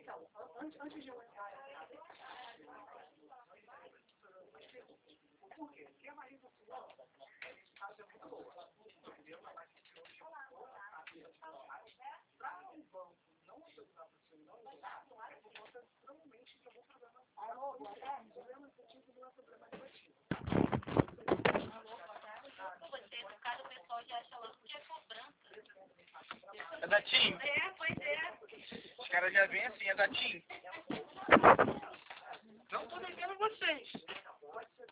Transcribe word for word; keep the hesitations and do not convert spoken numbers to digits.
Então, antes, antes de eu entrar, por quê? Porque a Marisa Silva, nesse caso, é muito boa. Entendeu? Ela vai ser para um banco não autorizar para o seu não usar, é por conta, provavelmente, de algum problema. Alô, boa tarde. Problema efetivo não é problema negativo. Você, no caso, o pessoal já acha logo que é cobrança. É da TIM? É, pois é. Os caras já vêm assim, é da TIM. Não estou devendo vocês.